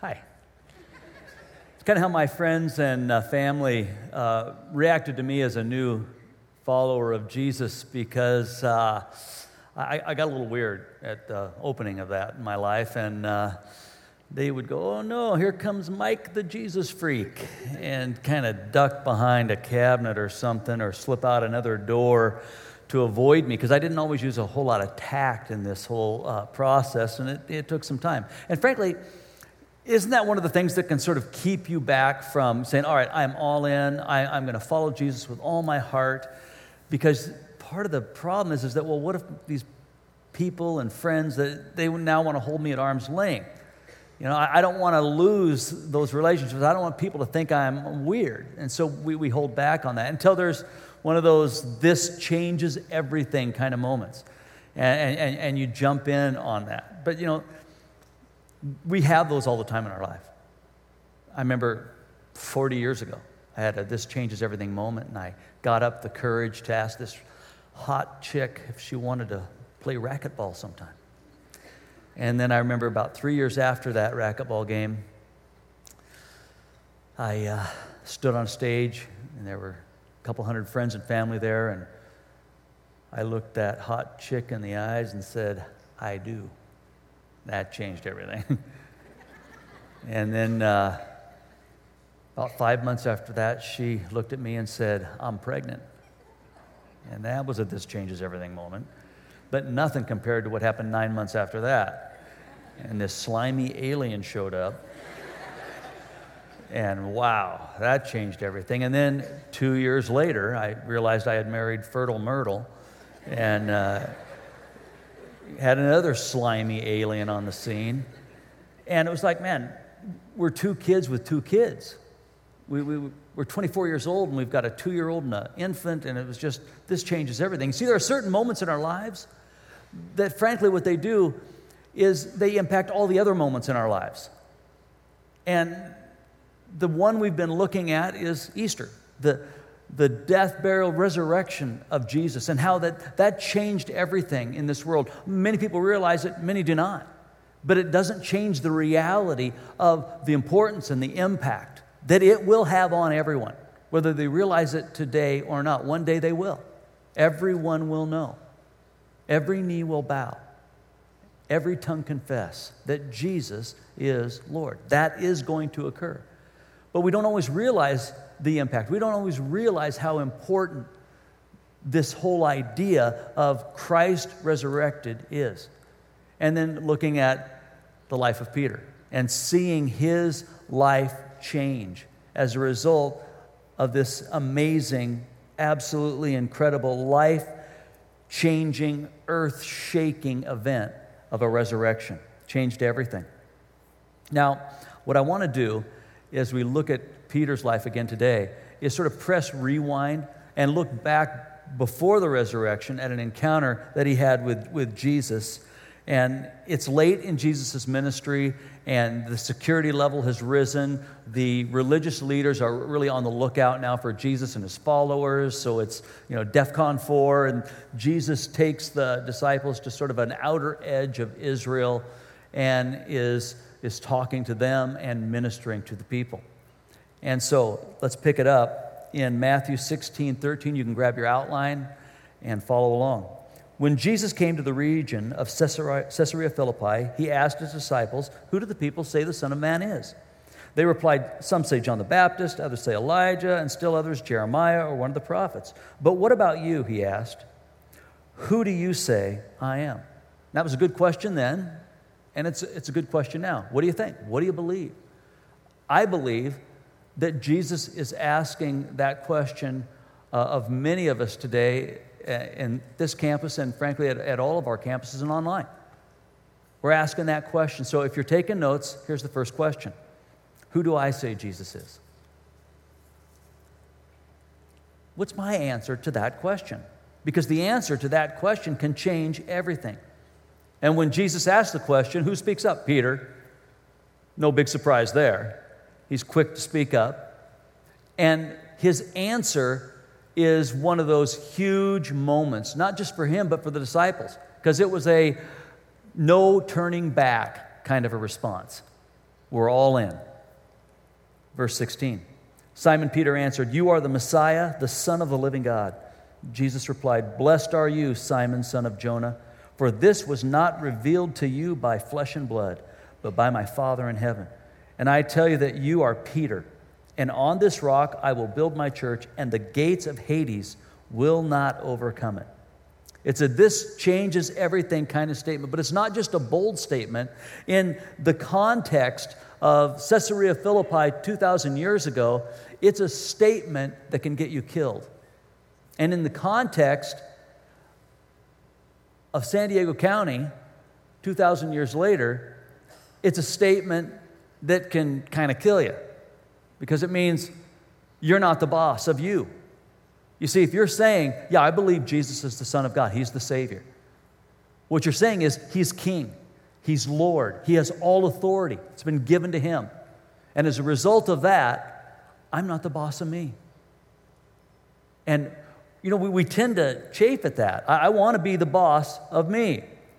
Hi. It's kind of how my friends and family reacted to me as a new follower of Jesus because I got a little weird at the opening of that in my life, and they would go, "Oh no, here comes Mike the Jesus freak," and kind of duck behind a cabinet or something or slip out another door to avoid me because I didn't always use a whole lot of tact in this whole process, and it took some time. And frankly, isn't that one of the things that can sort of keep you back from saying, all right, I'm all in, I'm going to follow Jesus with all my heart? Because part of the problem is that, well, what if these people and friends, that they now want to hold me at arm's length? You know, I don't want to lose those relationships. I don't want people to think I'm weird. And so we hold back on that until there's one of those this changes everything kind of moments. And you jump in on that. But, you know, we have those all the time in our life. I remember 40 years ago, I had a this changes everything moment, and I got up the courage to ask this hot chick if she wanted to play racquetball sometime. And then I remember about 3 years after that racquetball game, I stood on stage, and there were a couple hundred friends and family there, and I looked that hot chick in the eyes and said, "I do." That changed everything. And then about 5 months after that, she looked at me and said, "I'm pregnant." And that was a this changes everything moment. But nothing compared to what happened 9 months after that. And this slimy alien showed up. And wow, that changed everything. And then 2 years later, I realized I had married Fertile Myrtle. And had another slimy alien on the scene. And it was like, man, we're two kids with two kids. We're 24 years old, and we've got a 2-year-old and an infant, and it was just, this changes everything. See, there are certain moments in our lives that, frankly, what they do is they impact all the other moments in our lives. And the one we've been looking at is Easter, the death, burial, resurrection of Jesus, and how that changed everything in this world. Many people realize it, many do not. But it doesn't change the reality of the importance and the impact that it will have on everyone, whether they realize it today or not. One day they will. Everyone will know. Every knee will bow. Every tongue confess that Jesus is Lord. That is going to occur. But we don't always realize the impact. We don't always realize how important this whole idea of Christ resurrected is. And then looking at the life of Peter and seeing his life change as a result of this amazing, absolutely incredible, life-changing, earth-shaking event of a resurrection. Changed everything. Now, what I want to do as we look at Peter's life again today is sort of press rewind and look back before the resurrection at an encounter that he had with Jesus. And it's late in Jesus' ministry, and the security level has risen. The religious leaders are really on the lookout now for Jesus and his followers. So it's, DEFCON 4, and Jesus takes the disciples to sort of an outer edge of Israel and is talking to them and ministering to the people. And so let's pick it up in Matthew 16:13. You can grab your outline and follow along. When Jesus came to the region of Caesarea Philippi, he asked his disciples, "Who do the people say the Son of Man is?" They replied, "Some say John the Baptist, others say Elijah, and still others Jeremiah or one of the prophets. But what about you?" he asked. "Who do you say I am?" That was a good question then, and it's a good question now. What do you think? What do you believe? I believe that Jesus is asking that question of many of us today in this campus and frankly at all of our campuses and online. We're asking that question. So if you're taking notes, here's the first question. Who do I say Jesus is? What's my answer to that question? Because the answer to that question can change everything. And when Jesus asked the question, who speaks up? Peter. No big surprise there. He's quick to speak up. And his answer is one of those huge moments, not just for him, but for the disciples, because it was a no turning back kind of a response. We're all in. Verse 16. Simon Peter answered, "You are the Messiah, the Son of the living God." Jesus replied, "Blessed are you, Simon, son of Jonah, for this was not revealed to you by flesh and blood, but by my Father in heaven. And I tell you that you are Peter, and on this rock I will build my church, and the gates of Hades will not overcome it." It's a "this changes everything" kind of statement, but it's not just a bold statement. In the context of Caesarea Philippi 2,000 years ago, it's a statement that can get you killed. And in the context of San Diego County 2,000 years later, it's a statement that can kind of kill you because it means you're not the boss of you. You see, if you're saying, "Yeah, I believe Jesus is the Son of God, He's the Savior," what you're saying is He's King, He's Lord, He has all authority. It's been given to Him. And as a result of that, I'm not the boss of me. And, we tend to chafe at that. I want to be the boss of me.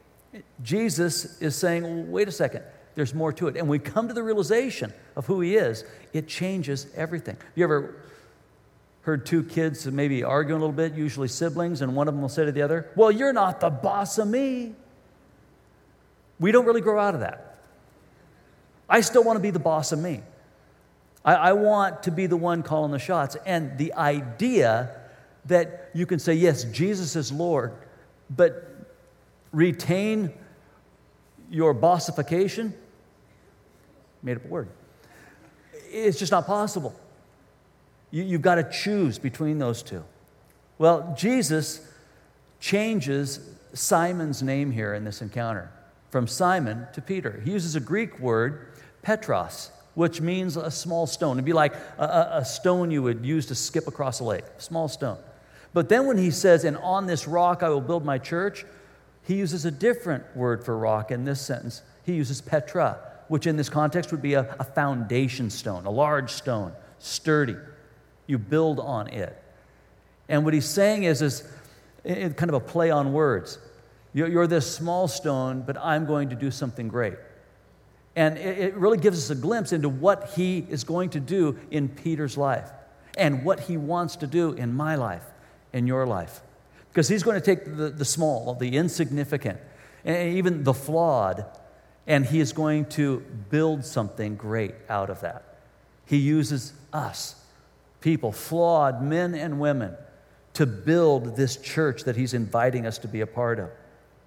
Jesus is saying, well, wait a second, there's more to it. And we come to the realization of who He is, it changes everything. You ever heard two kids maybe arguing a little bit, usually siblings, and one of them will say to the other, "Well, you're not the boss of me." We don't really grow out of that. I still want to be the boss of me. I want to be the one calling the shots. And the idea that you can say, yes, Jesus is Lord, but retain your bossification, made up a word, it's just not possible. You've got to choose between those two. Well, Jesus changes Simon's name here in this encounter from Simon to Peter. He uses a Greek word, Petros, which means a small stone. It'd be like a stone you would use to skip across a lake, a small stone. But then when he says, "And on this rock I will build my church," he uses a different word for rock in this sentence. He uses Petra, which in this context would be a foundation stone, a large stone, sturdy. You build on it. And what he's saying is kind of a play on words. You're this small stone, but I'm going to do something great. And it really gives us a glimpse into what he is going to do in Peter's life and what he wants to do in my life, in your life. Because he's going to take the small, the insignificant, and even the flawed, and he is going to build something great out of that. He uses us, people, flawed men and women, to build this church that he's inviting us to be a part of.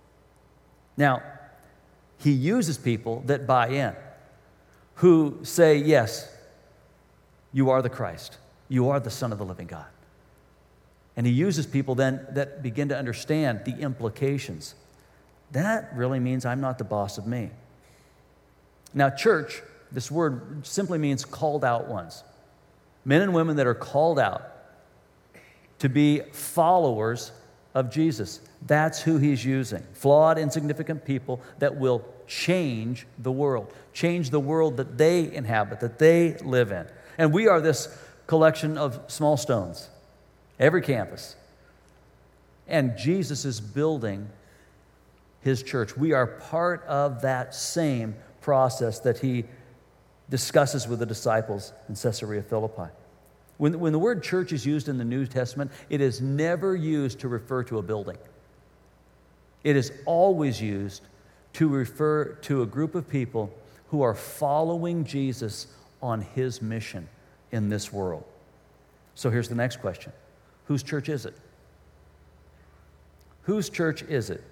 Now, he uses people that buy in, who say, yes, you are the Christ. You are the Son of the living God. And he uses people then that begin to understand the implications. That really means I'm not the boss of me. Now, church, this word simply means called out ones. Men and women that are called out to be followers of Jesus. That's who he's using. Flawed, insignificant people that will change the world that they inhabit, that they live in. And we are this collection of small stones, every campus. And Jesus is building his church. We are part of that same process that he discusses with the disciples in Caesarea Philippi. When the word church is used in the New Testament, it is never used to refer to a building. It is always used to refer to a group of people who are following Jesus on his mission in this world. So here's the next question. Whose church is it? Whose church is it?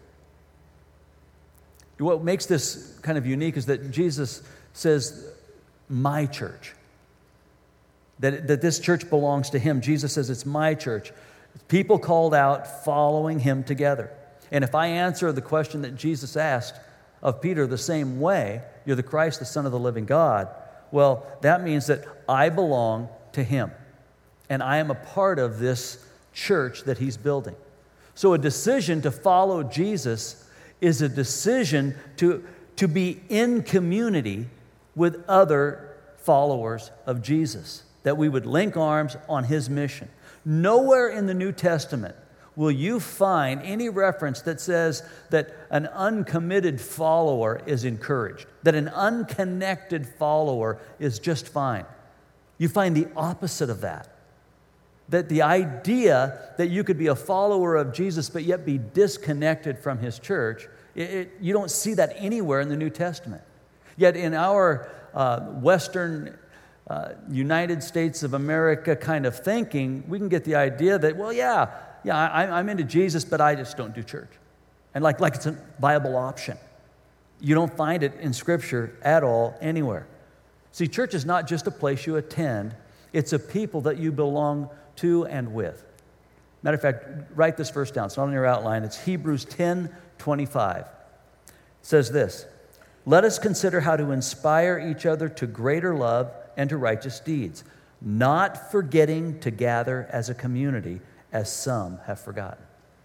What makes this kind of unique is that Jesus says, my church. That this church belongs to him. Jesus says it's my church. People called out following him together. And if I answer the question that Jesus asked of Peter the same way, you're the Christ, the Son of the living God, well, that means that I belong to him. And I am a part of this church that he's building. So a decision to follow Jesus is a decision to be in community with other followers of Jesus, that we would link arms on his mission. Nowhere in the New Testament will you find any reference that says that an uncommitted follower is encouraged, that an unconnected follower is just fine? You find the opposite of that. That the idea that you could be a follower of Jesus but yet be disconnected from His church, you don't see that anywhere in the New Testament. Yet in our Western United States of America kind of thinking, we can get the idea that, well, I'm into Jesus, but I just don't do church. And like it's a viable option. You don't find it in Scripture at all anywhere. See, church is not just a place you attend. It's a people that you belong to and with. Matter of fact, write this verse down. It's not on your outline. It's Hebrews 10:25. It says this, "Let us consider how to inspire each other to greater love and to righteous deeds, not forgetting to gather as a community, as some have forgotten."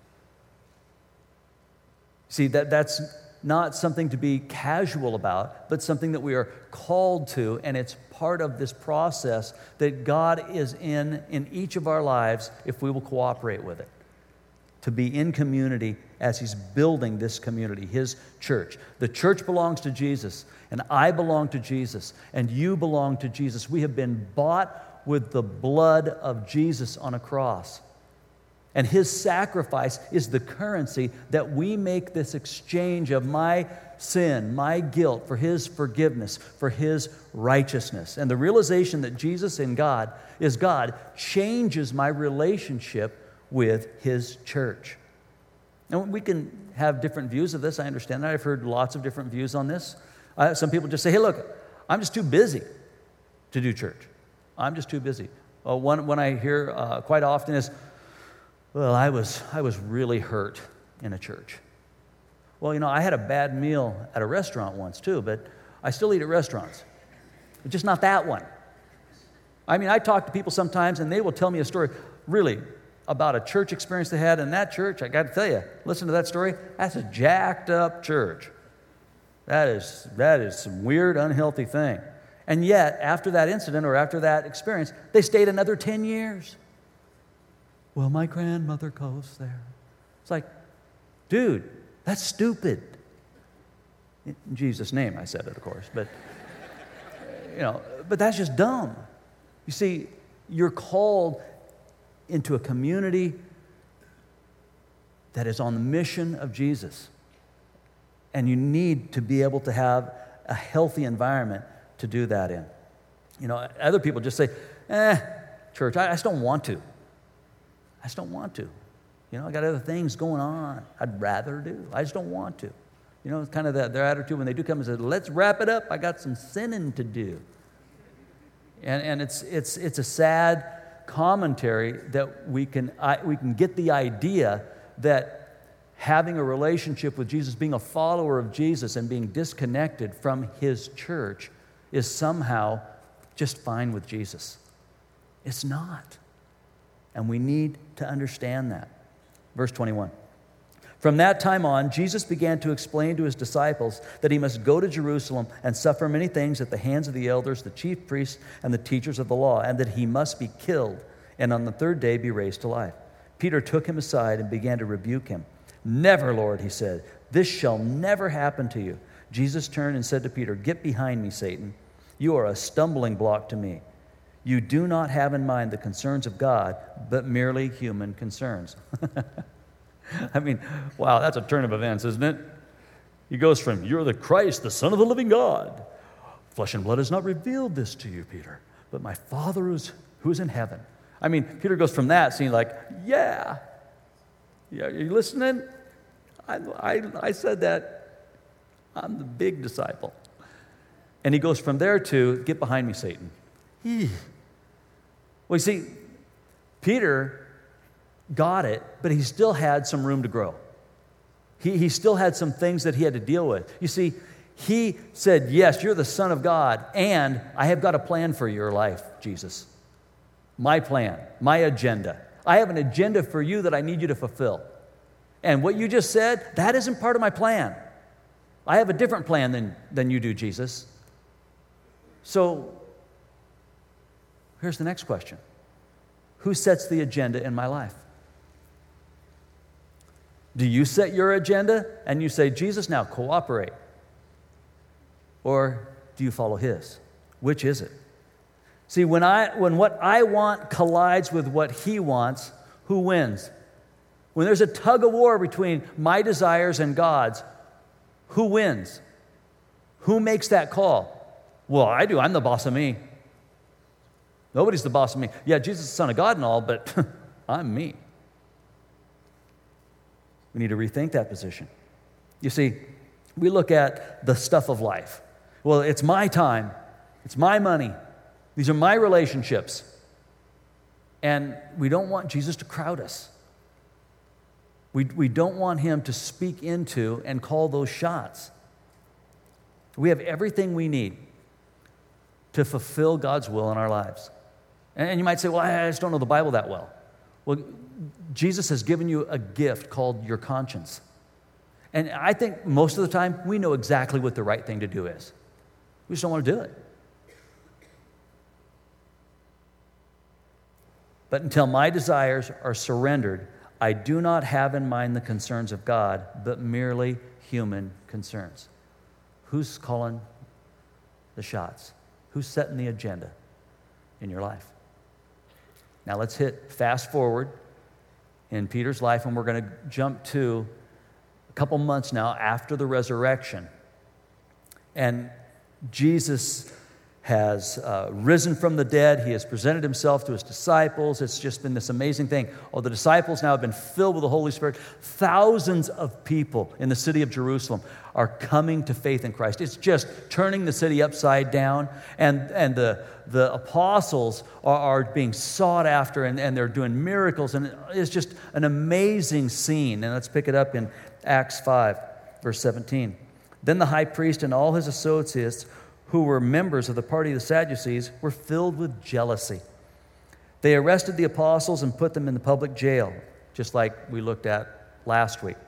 See, that's not something to be casual about, but something that we are called to, and it's part of this process that God is in each of our lives if we will cooperate with it. To be in community as He's building this community, His church. The church belongs to Jesus, and I belong to Jesus, and you belong to Jesus. We have been bought with the blood of Jesus on a cross. And His sacrifice is the currency that we make this exchange of my sin, my guilt, for His forgiveness, for His righteousness. And the realization that Jesus in God is God changes my relationship with His church. And we can have different views of this. I understand that. I've heard lots of different views on this. Some people just say, hey, look, I'm just too busy to do church. I'm just too busy. One I hear quite often is, well, I was really hurt in a church. Well, I had a bad meal at a restaurant once too, but I still eat at restaurants. But just not that one. I mean, I talk to people sometimes and they will tell me a story really about a church experience they had in that church. I got to tell you, listen to that story. That's a jacked up church. That is some weird, unhealthy thing. And yet, after that incident or after that experience, they stayed another 10 years. Well, my grandmother goes there. It's like, dude, that's stupid. In Jesus' name, I said it, of course. But, but that's just dumb. You see, you're called into a community that is on the mission of Jesus. And you need to be able to have a healthy environment to do that in. Other people just say, church, I just don't want to. I just don't want to. I got other things going on I'd rather do. I just don't want to. It's kind of their attitude when they do come and say, let's wrap it up. I got some sinning to do. And it's a sad commentary that we can get the idea that having a relationship with Jesus, being a follower of Jesus and being disconnected from His church is somehow just fine with Jesus. It's not. And we need to understand that. Verse 21. From that time on, Jesus began to explain to His disciples that He must go to Jerusalem and suffer many things at the hands of the elders, the chief priests, and the teachers of the law, and that He must be killed and on the third day be raised to life. Peter took Him aside and began to rebuke Him. Never, Lord, he said, this shall never happen to you. Jesus turned and said to Peter, get behind me, Satan. You are a stumbling block to me. You do not have in mind the concerns of God, but merely human concerns. I mean, wow, that's a turn of events, isn't it? He goes from, you're the Christ, the Son of the living God. Flesh and blood has not revealed this to you, Peter, but my Father who's in heaven. I mean, Peter goes from that scene like, yeah, are you listening? I said that. I'm the big disciple. And he goes from there to, get behind me, Satan. Well, you see, Peter got it, but he still had some room to grow. He still had some things that he had to deal with. You see, he said, yes, you're the Son of God, and I have got a plan for your life, Jesus. My plan, my agenda. I have an agenda for you that I need you to fulfill. And what you just said, that isn't part of my plan. I have a different plan than you do, Jesus. So, here's the next question. Who sets the agenda in my life? Do you set your agenda and you say, Jesus, now cooperate? Or do you follow his? Which is it? See, when what I want collides with what he wants, who wins? When there's a tug of war between my desires and God's, who wins? Who makes that call? Well, I do. I'm the boss of me. Nobody's the boss of me. Yeah, Jesus is the Son of God and all, but I'm me. We need to rethink that position. You see, we look at the stuff of life. Well, it's my time. It's my money. These are my relationships. And we don't want Jesus to crowd us. We don't want him to speak into and call those shots. We have everything we need to fulfill God's will in our lives. And you might say, well, I just don't know the Bible that well. Well, Jesus has given you a gift called your conscience. And I think most of the time we know exactly what the right thing to do is. We just don't want to do it. But until my desires are surrendered, I do not have in mind the concerns of God, but merely human concerns. Who's calling the shots? Who's setting the agenda in your life? Now let's hit fast forward in Peter's life, and we're going to jump to a couple months now after the resurrection. And Jesus has risen from the dead. He has presented himself to his disciples. It's just been this amazing thing. Oh, the disciples now have been filled with the Holy Spirit. Thousands of people in the city of Jerusalem are coming to faith in Christ. It's just turning the city upside down. And the apostles are being sought after, and they're doing miracles. And it's just an amazing scene. And let's pick it up in Acts 5, verse 17. Then the high priest and all his associates, who were members of the party of the Sadducees, were filled with jealousy. They arrested the apostles and put them in the public jail, just like we looked at last week.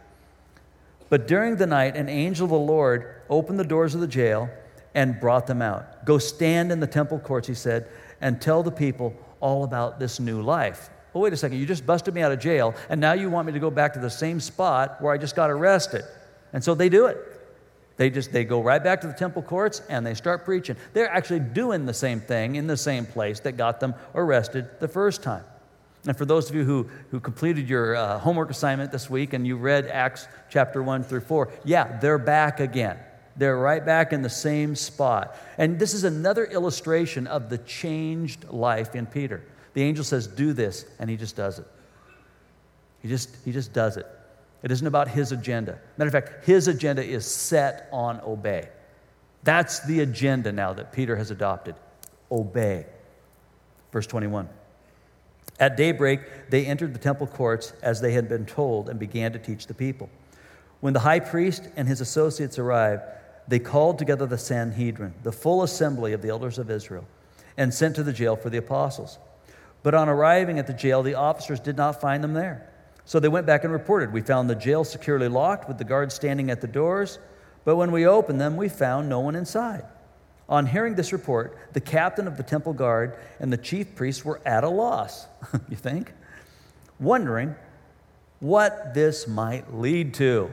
But during the night, an angel of the Lord opened the doors of the jail and brought them out. Go stand in the temple courts, he said, and tell the people all about this new life. Well, wait a second, you just busted me out of jail, and now you want me to go back to the same spot where I just got arrested. And so they do it. They go right back to the temple courts and they start preaching. They're actually doing the same thing in the same place that got them arrested the first time. And for those of you who completed your homework assignment this week and you read Acts chapter 1 through 4, yeah, they're back again. They're right back in the same spot. And this is another illustration of the changed life in Peter. The angel says, do this, and he just does it. He just does it. It isn't about his agenda. Matter of fact, his agenda is set on obey. That's the agenda now that Peter has adopted. Obey. Verse 21. At daybreak, they entered the temple courts as they had been told and began to teach the people. When the high priest and his associates arrived, they called together the Sanhedrin, the full assembly of the elders of Israel, and sent to the jail for the apostles. But on arriving at the jail, the officers did not find them there. So they went back and reported, we found the jail securely locked with the guards standing at the doors, but when we opened them, we found no one inside. On hearing this report, the captain of the temple guard and the chief priests were at a loss, you think, wondering what this might lead to.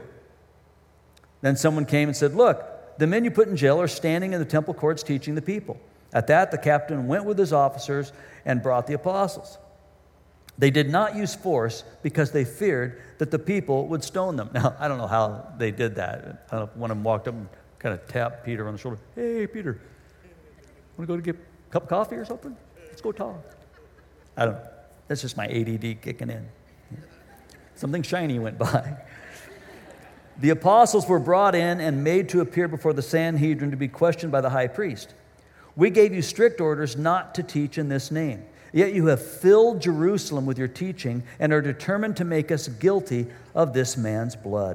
Then someone came and said, look, the men you put in jail are standing in the temple courts teaching the people. At that, the captain went with his officers and brought the apostles. They did not use force because they feared that the people would stone them. Now, I don't know how they did that. I don't know if one of them walked up and kind of tapped Peter on the shoulder. Hey, Peter, want to go to get a cup of coffee or something? Let's go talk. I don't know. That's just my ADD kicking in. Something shiny went by. The apostles were brought in and made to appear before the Sanhedrin to be questioned by the high priest. We gave you strict orders not to teach in this name. Yet you have filled Jerusalem with your teaching and are determined to make us guilty of this man's blood.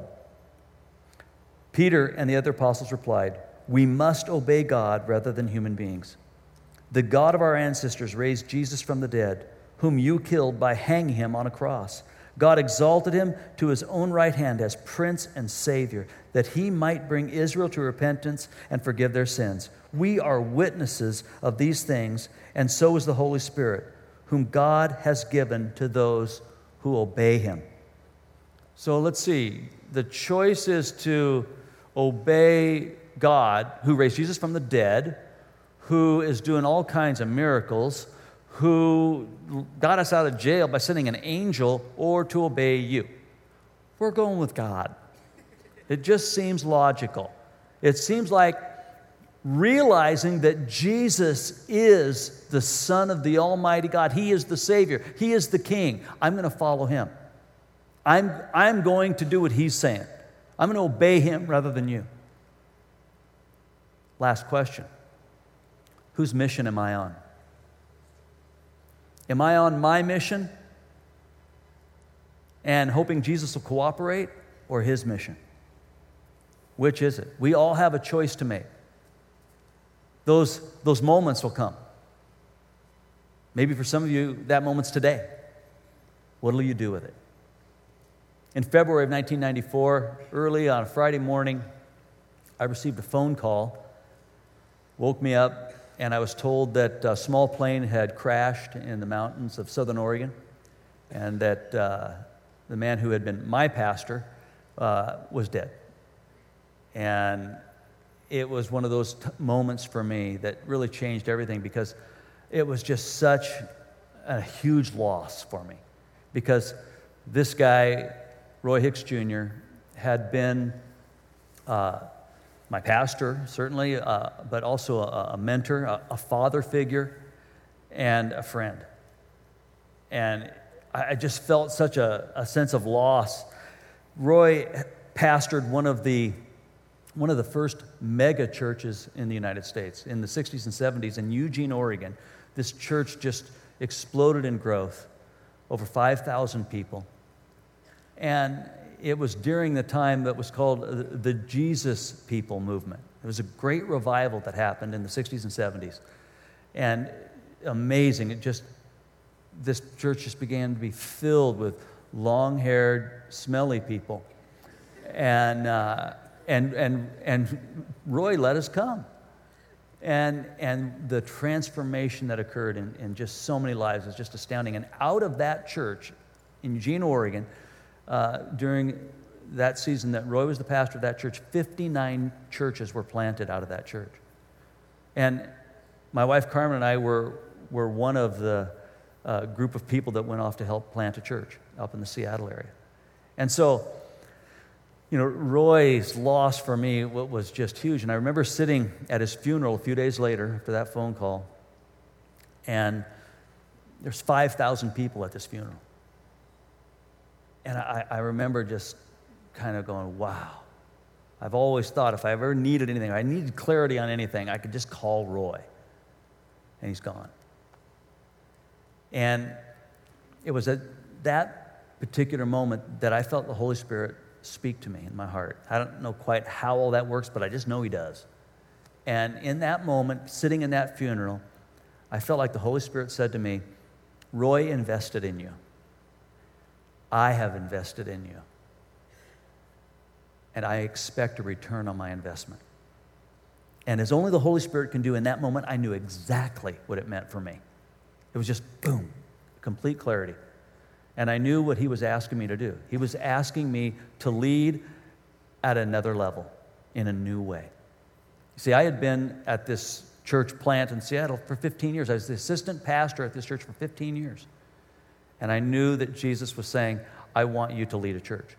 Peter and the other apostles replied, we must obey God rather than human beings. The God of our ancestors raised Jesus from the dead, whom you killed by hanging him on a cross. God exalted him to his own right hand as Prince and Savior, that he might bring Israel to repentance and forgive their sins. We are witnesses of these things, and so is the Holy Spirit, whom God has given to those who obey him. So let's see. The choice is to obey God, who raised Jesus from the dead, who is doing all kinds of miracles, who got us out of jail by sending an angel, or to obey you. We're going with God. It just seems logical. It seems like realizing that Jesus is the Son of the Almighty God. He is the Savior. He is the King. I'm going to follow Him. I'm going to do what He's saying. I'm going to obey Him rather than you. Last question. Whose mission am I on? Am I on my mission and hoping Jesus will cooperate, or His mission? Which is it? We all have a choice to make. Those moments will come. Maybe for some of you, that moment's today. What will you do with it? In February of 1994, early on a Friday morning, I received a phone call, woke me up, and I was told that a small plane had crashed in the mountains of southern Oregon, and that the man who had been my pastor was dead. And it was one of those moments for me that really changed everything, because it was just such a huge loss for me. Because this guy, Roy Hicks Jr., had been my pastor, certainly, but also a mentor, a father figure, and a friend. And I just felt such a sense of loss. Roy pastored one of the first mega churches in the United States in the 60s and 70s in Eugene, Oregon. This church just exploded in growth, over 5,000 people. And it was during the time that was called the Jesus People movement. It was a great revival that happened in the 60s and 70s. And amazing, this church just began to be filled with long-haired, smelly people. And Roy let us come. And the transformation that occurred in just so many lives was just astounding. And out of that church in Eugene, Oregon, during that season that Roy was the pastor of that church, 59 churches were planted out of that church. And my wife Carmen and I were one of the group of people that went off to help plant a church up in the Seattle area. And so, Roy's loss for me was just huge. And I remember sitting at his funeral a few days later after that phone call, and there's 5,000 people at this funeral. And I remember just kind of going, wow. I've always thought if I ever needed anything, I needed clarity on anything, I could just call Roy. And he's gone. And it was at that particular moment that I felt the Holy Spirit speak to me in my heart. I don't know quite how all that works, but I just know He does. And in that moment, sitting in that funeral, I felt like the Holy Spirit said to me, Roy invested in you. I have invested in you. And I expect a return on my investment. And as only the Holy Spirit can do in that moment, I knew exactly what it meant for me. It was just, boom, complete clarity. And I knew what He was asking me to do. He was asking me to lead at another level, in a new way. You see, I had been at this church plant in Seattle for 15 years. I was the assistant pastor at this church for 15 years. And I knew that Jesus was saying, I want you to lead a church.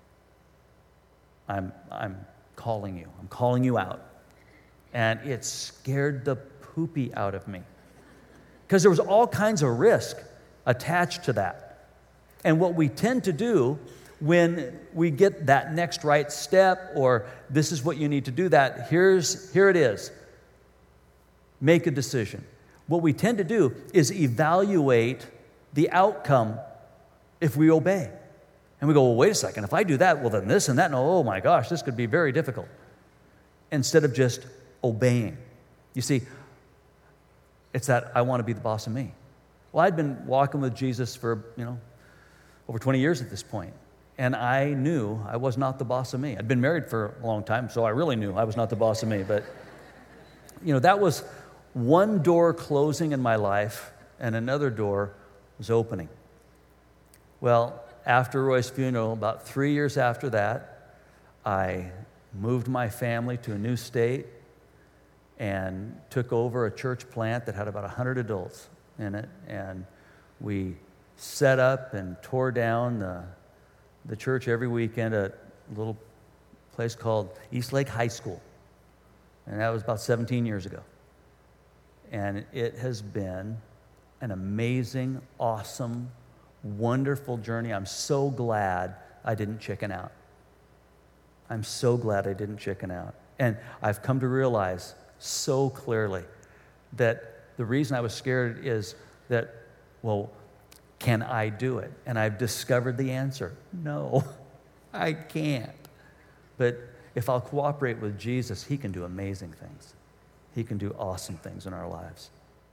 I'm calling you. I'm calling you out. And it scared the poopy out of me, because there was all kinds of risk attached to that. And what we tend to do when we get that next right step, or this is what you need to do, here it is. Make a decision. What we tend to do is evaluate the outcome if we obey. And we go, well, wait a second, if I do that, well, then this and that, and oh my gosh, this could be very difficult. Instead of just obeying. You see, it's that I want to be the boss of me. Well, I'd been walking with Jesus for, over 20 years at this point. And I knew I was not the boss of me. I'd been married for a long time, so I really knew I was not the boss of me. But, that was one door closing in my life, and another door was opening. Well, after Roy's funeral, about 3 years after that, I moved my family to a new state and took over a church plant that had about 100 adults in it. And we set up and tore down the church every weekend at a little place called East Lake High School. And that was about 17 years ago. And it has been an amazing, awesome, wonderful journey. I'm so glad I didn't chicken out. I'm so glad I didn't chicken out. And I've come to realize so clearly that the reason I was scared is that, well, can I do it? And I've discovered the answer. No, I can't. But if I'll cooperate with Jesus, he can do amazing things. He can do awesome things in our lives.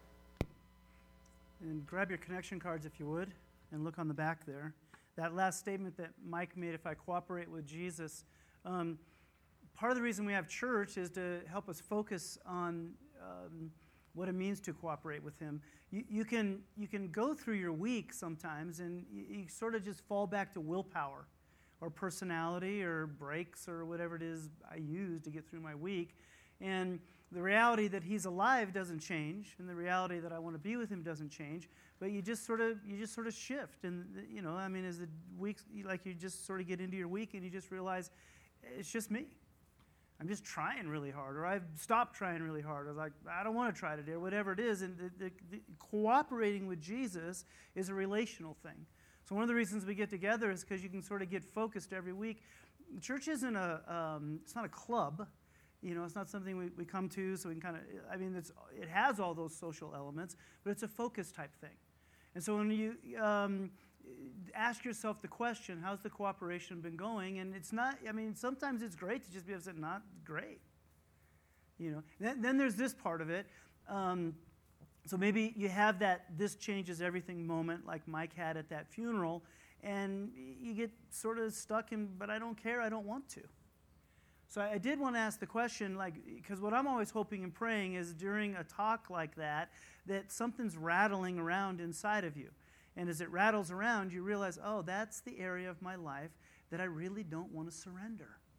And grab your connection cards if you would, and look on the back there. That last statement that Mike made, if I cooperate with Jesus, part of the reason we have church is to help us focus on what it means to cooperate with him. You can go through your week sometimes and you sort of just fall back to willpower or personality or breaks or whatever it is I use to get through my week. And the reality that he's alive doesn't change, and the reality that I want to be with him doesn't change. But you just sort of shift, and as the weeks, like you just sort of get into your week, and you just realize it's just me. I'm just trying really hard, or I've stopped trying really hard. I was like, I don't want to try today, or whatever it is. And the cooperating with Jesus is a relational thing. So one of the reasons we get together is because you can sort of get focused every week. Church isn't it's not a club. It's not something we come to so we can kind of, it has all those social elements, but it's a focus type thing. And so when you ask yourself the question, how's the cooperation been going? And it's not, sometimes it's great to just be upset, not great. Then there's this part of it. So maybe you have that this changes everything moment like Mike had at that funeral, and you get sort of stuck in, but I don't care, I don't want to. So I did want to ask the question, because what I'm always hoping and praying is during a talk like that something's rattling around inside of you. And as it rattles around, you realize, oh, that's the area of my life that I really don't want to surrender.